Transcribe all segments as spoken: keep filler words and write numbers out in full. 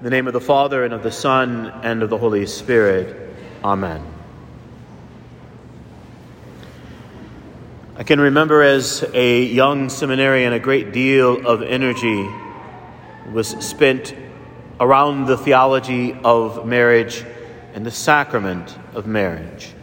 In the name of the Father, and of the Son, and of the Holy Spirit. Amen. I can remember as a young seminarian a great deal of energy was spent around the theology of marriage and the sacrament of marriage.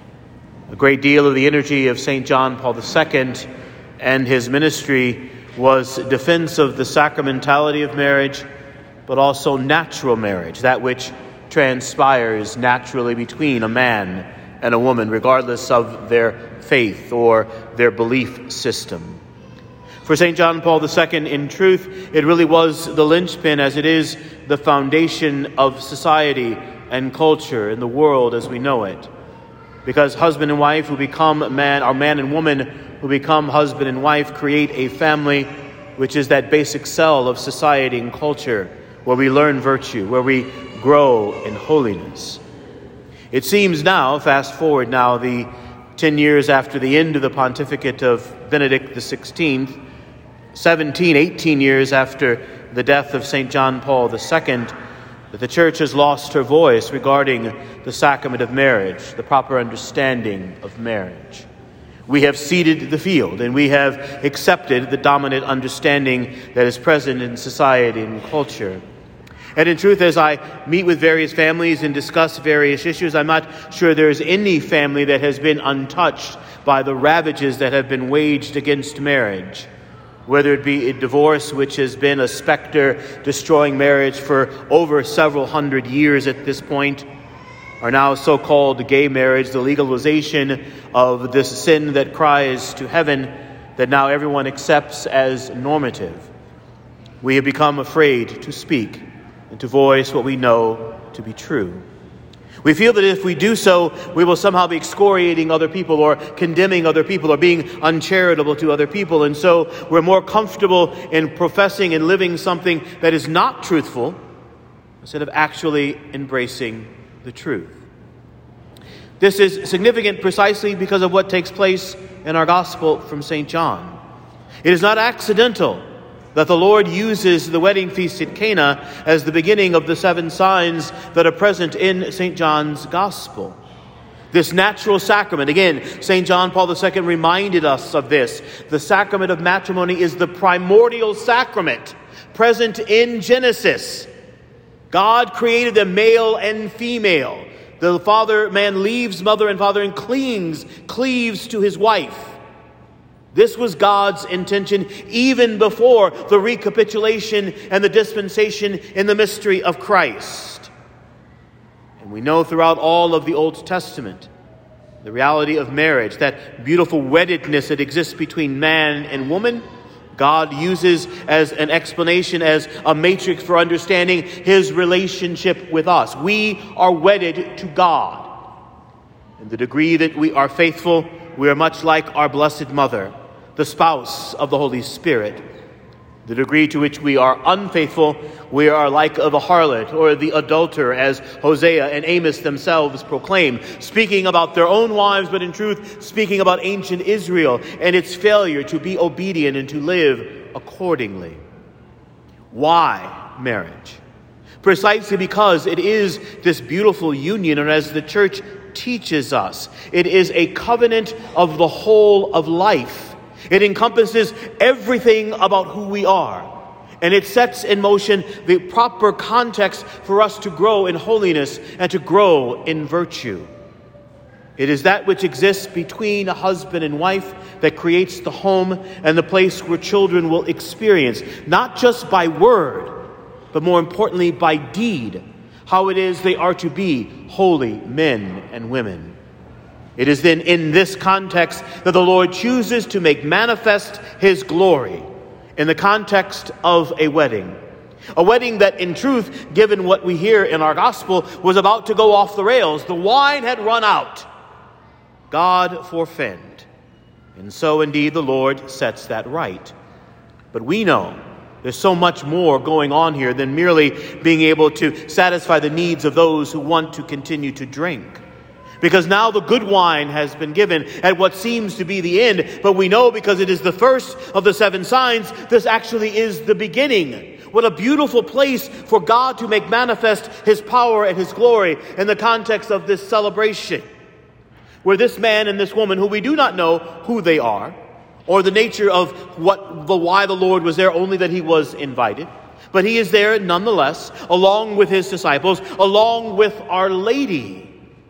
A great deal of the energy of Saint John Paul the Second and his ministry was defense of the sacramentality of marriage, but also natural marriage, that which transpires naturally between a man and a woman, regardless of their faith or their belief system. For Saint John Paul the Second, in truth, it really was the linchpin, as it is the foundation of society and culture in the world as we know it. Because husband and wife who become man, or man and woman who become husband and wife, create a family, which is that basic cell of society and culture, where we learn virtue, where we grow in holiness. It seems now, fast forward now, the ten years after the end of the pontificate of Benedict the Sixteenth, seventeen, eighteen years after the death of Saint John Paul the Second, that the Church has lost her voice regarding the sacrament of marriage, the proper understanding of marriage. We have ceded the field, and we have accepted the dominant understanding that is present in society and culture. And in truth, as I meet with various families and discuss various issues, I'm not sure there's any family that has been untouched by the ravages that have been waged against marriage. Whether it be a divorce, which has been a specter destroying marriage for over several hundred years at this point, or now so-called gay marriage, the legalization of this sin that cries to heaven that now everyone accepts as normative. We have become afraid to speak and to voice what we know to be true. We feel that if we do so, we will somehow be excoriating other people or condemning other people or being uncharitable to other people. And so we're more comfortable in professing and living something that is not truthful instead of actually embracing the truth. This is significant precisely because of what takes place in our gospel from Saint John. It is not accidental that the Lord uses the wedding feast at Cana as the beginning of the seven signs that are present in Saint John's gospel. This natural sacrament, again, Saint John Paul the Second reminded us of this. The sacrament of matrimony is the primordial sacrament present in Genesis. God created them male and female. The father man leaves mother and father and clings, cleaves to his wife. This was God's intention even before the recapitulation and the dispensation in the mystery of Christ. And we know throughout all of the Old Testament the reality of marriage, that beautiful weddedness that exists between man and woman, God uses as an explanation, as a matrix for understanding his relationship with us. We are wedded to God. In the degree that we are faithful, we are much like our Blessed Mother, the spouse of the Holy Spirit. The degree to which we are unfaithful, we are like of a harlot or the adulterer, as Hosea and Amos themselves proclaim, speaking about their own wives, but in truth speaking about ancient Israel and its failure to be obedient and to live accordingly. Why marriage? Precisely because it is this beautiful union, and as the Church teaches us, it is a covenant of the whole of life. It encompasses everything about who we are, and it sets in motion the proper context for us to grow in holiness and to grow in virtue. It is that which exists between a husband and wife that creates the home and the place where children will experience, not just by word, but more importantly by deed, how it is they are to be holy men and women. It is then in this context that the Lord chooses to make manifest his glory in the context of a wedding. A wedding that, in truth, given what we hear in our gospel, was about to go off the rails. The wine had run out. God forfend. And so, indeed, the Lord sets that right. But we know there's so much more going on here than merely being able to satisfy the needs of those who want to continue to drink. Because now the good wine has been given at what seems to be the end, but we know because it is the first of the seven signs, this actually is the beginning. What a beautiful place for God to make manifest his power and his glory in the context of this celebration, where this man and this woman, who we do not know who they are, or the nature of what the why the Lord was there, only that he was invited, but he is there nonetheless, along with his disciples, along with Our Lady.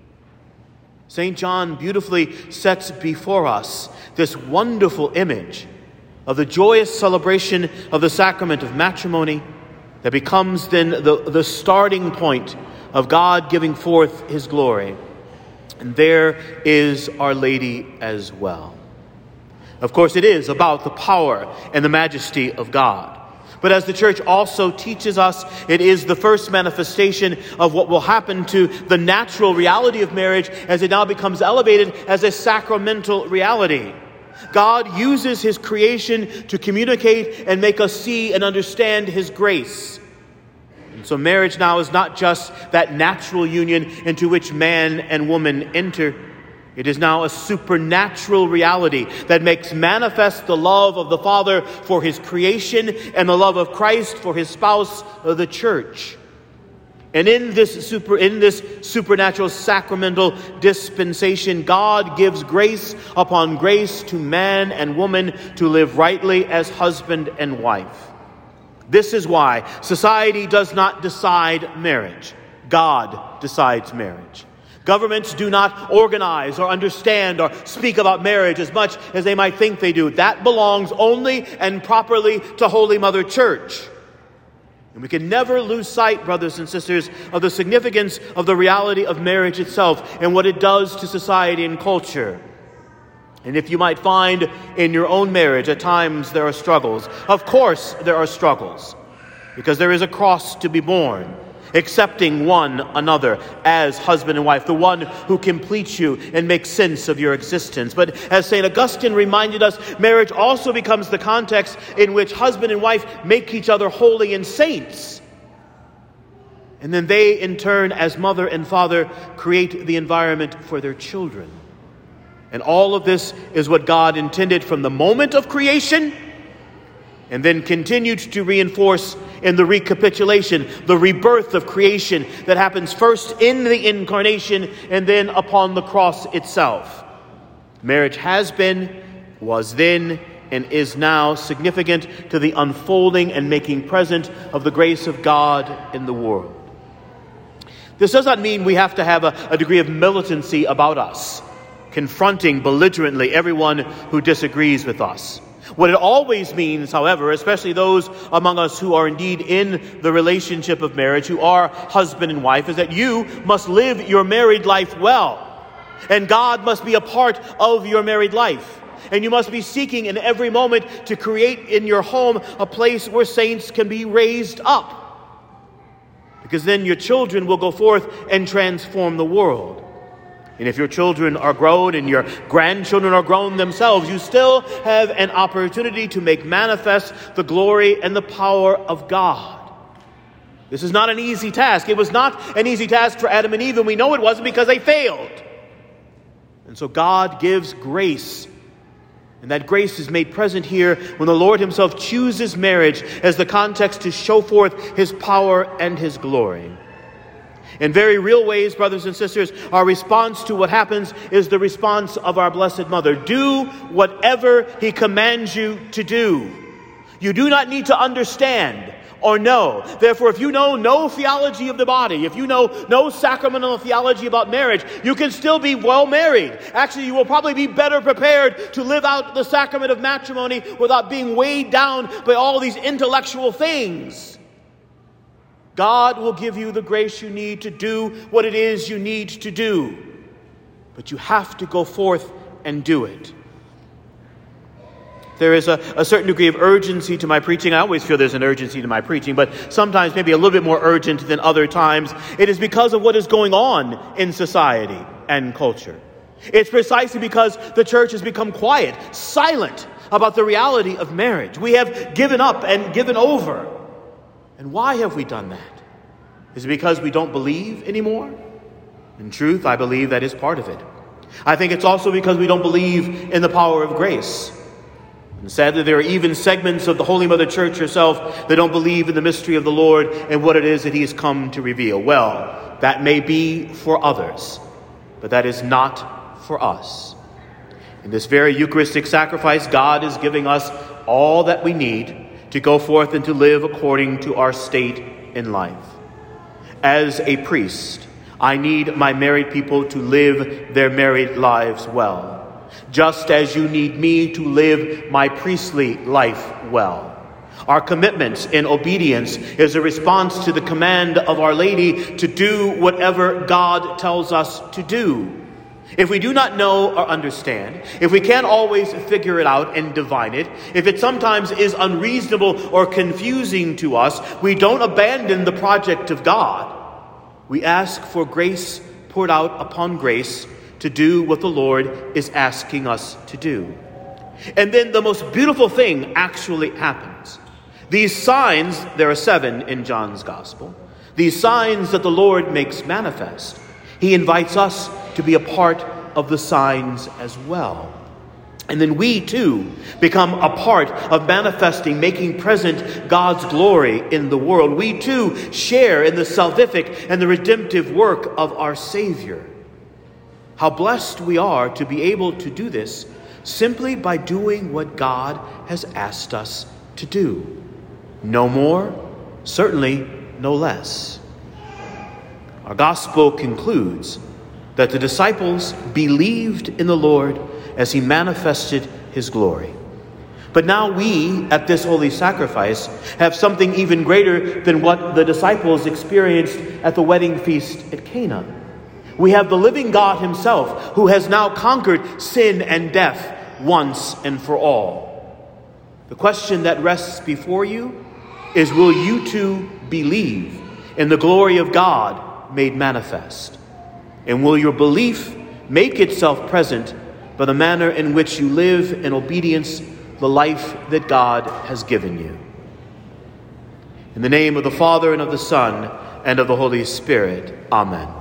Saint John beautifully sets before us this wonderful image of the joyous celebration of the sacrament of matrimony that becomes then the, the starting point of God giving forth his glory. And there is Our Lady as well. Of course, it is about the power and the majesty of God. But as the church also teaches us, it is the first manifestation of what will happen to the natural reality of marriage as it now becomes elevated as a sacramental reality. God uses his creation to communicate and make us see and understand his grace. And so marriage now is not just that natural union into which man and woman enter. It is now a supernatural reality that makes manifest the love of the Father for his creation and the love of Christ for his spouse, the church. And in this super in this supernatural sacramental dispensation, God gives grace upon grace to man and woman to live rightly as husband and wife. This is why society does not decide marriage. God decides marriage. Governments do not organize or understand or speak about marriage as much as they might think they do. That belongs only and properly to Holy Mother Church. And we can never lose sight, brothers and sisters, of the significance of the reality of marriage itself and what it does to society and culture. And if you might find in your own marriage at times there are struggles, of course there are struggles, because there is a cross to be borne. Accepting one another as husband and wife, the one who completes you and makes sense of your existence. But as Saint Augustine reminded us, marriage also becomes the context in which husband and wife make each other holy and saints. And then they, in turn, as mother and father, create the environment for their children. And all of this is what God intended from the moment of creation, and then continued to reinforce in the recapitulation, the rebirth of creation that happens first in the incarnation and then upon the cross itself. Marriage has been, was then, and is now significant to the unfolding and making present of the grace of God in the world. This does not mean we have to have a, a degree of militancy about us, confronting belligerently everyone who disagrees with us. What it always means, however, especially those among us who are indeed in the relationship of marriage, who are husband and wife, is that you must live your married life well. And God must be a part of your married life. And you must be seeking in every moment to create in your home a place where saints can be raised up. Because then your children will go forth and transform the world. And if your children are grown and your grandchildren are grown themselves, you still have an opportunity to make manifest the glory and the power of God. This is not an easy task. It was not an easy task for Adam and Eve, and we know it wasn't because they failed. And so God gives grace. And that grace is made present here when the Lord himself chooses marriage as the context to show forth his power and his glory. In very real ways, brothers and sisters, our response to what happens is the response of our Blessed Mother. Do whatever he commands you to do. You do not need to understand or know. Therefore, if you know no theology of the body, if you know no sacramental theology about marriage, you can still be well married. Actually, you will probably be better prepared to live out the sacrament of matrimony without being weighed down by all these intellectual things. God will give you the grace you need to do what it is you need to do. But you have to go forth and do it. There is a, a certain degree of urgency to my preaching. I always feel there's an urgency to my preaching, but sometimes maybe a little bit more urgent than other times. It is because of what is going on in society and culture. It's precisely because the church has become quiet, silent about the reality of marriage. We have given up and given over. And why have we done that? Is it because we don't believe anymore? In truth, I believe that is part of it. I think it's also because we don't believe in the power of grace. And sadly, there are even segments of the Holy Mother Church herself that don't believe in the mystery of the Lord and what it is that he has come to reveal. Well, that may be for others, but that is not for us. In this very Eucharistic sacrifice, God is giving us all that we need to go forth and to live according to our state in life. As a priest, I need my married people to live their married lives well, just as you need me to live my priestly life well. Our commitments in obedience is a response to the command of Our Lady to do whatever God tells us to do. If we do not know or understand, if we can't always figure it out and divine it, if it sometimes is unreasonable or confusing to us, we don't abandon the project of God. We ask for grace poured out upon grace to do what the Lord is asking us to do. And then the most beautiful thing actually happens. These signs, there are seven in John's Gospel, these signs that the Lord makes manifest, he invites us to be a part of the signs as well. And then we too become a part of manifesting, making present God's glory in the world. We too share in the salvific and the redemptive work of our Savior. How blessed we are to be able to do this simply by doing what God has asked us to do. No more, certainly no less. Our gospel concludes that the disciples believed in the Lord as he manifested his glory. But now we, at this holy sacrifice, have something even greater than what the disciples experienced at the wedding feast at Cana. We have the living God himself, who has now conquered sin and death once and for all. The question that rests before you is, will you too believe in the glory of God made manifest? And will your belief make itself present by the manner in which you live in obedience the life that God has given you? In the name of the Father, and of the Son, and of the Holy Spirit. Amen.